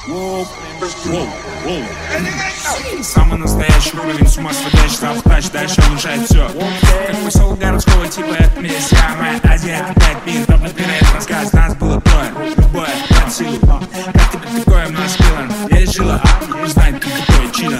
Самый настоящий уровень, с ума сводящий авточ, дальше улучшает все. Как посол городского типа, это миссия моя Азия, опять мир, кто подбирает рассказ. Нас было трое, любое под силу. Как тебе такое, нас скиллом? Я решила, не знать, кто такой чина.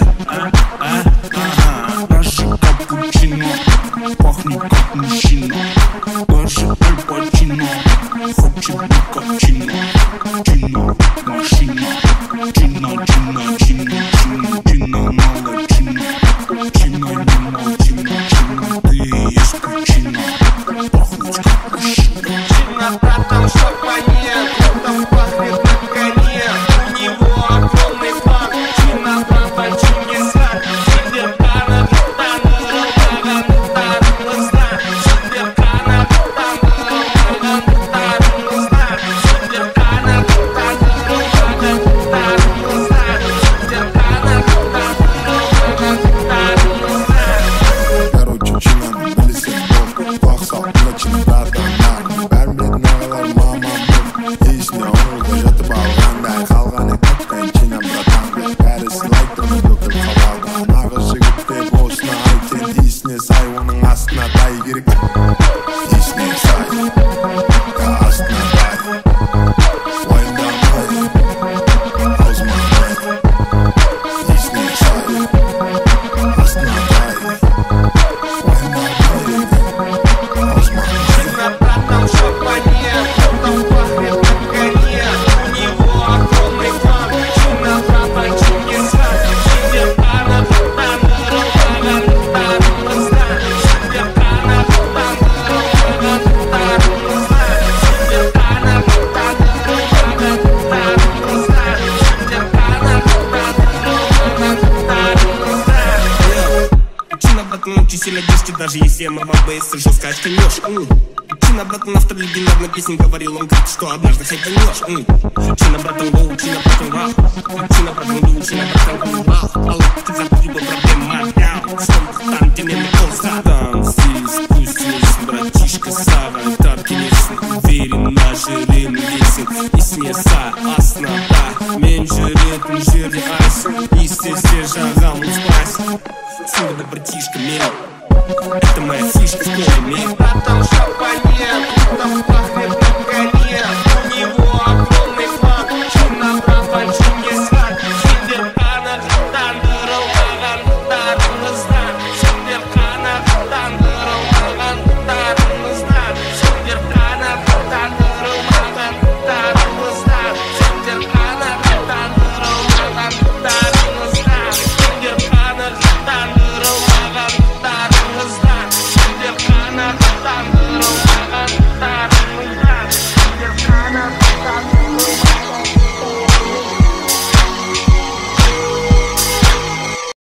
Наше капучино, пахнет как мужчина. Наше альпачино, хочет быть как чино. Чино, машина, чино, чино, чино, чино, чино, мало чино. Чино, не мало чино, чино, ты и есть причина. Пахнет как мужчина. Чино, братан, шапанет, там пахнет на коне. У него огромный фан, чино, братан, чингиса. Сибиркана, сильно дишки, даже если я морвал бейс, решил сказать, что нешь. Чина, братан, автор легендарной песни говорил, он говорит, что однажды хайпанешь. Чина, братан, гоу, чина, братан, вау. Чина, братан, гоу, чина, братан, вау. Алло, ты запустил проблема, мяу. Что там, где не полза. Там здесь спустился братишка Сава. Так, конечно, уверен, наш рынок весен. И снеса основа. Меньше ритм, жирный айс. И все жагал, спайс. Снова братишка, мел.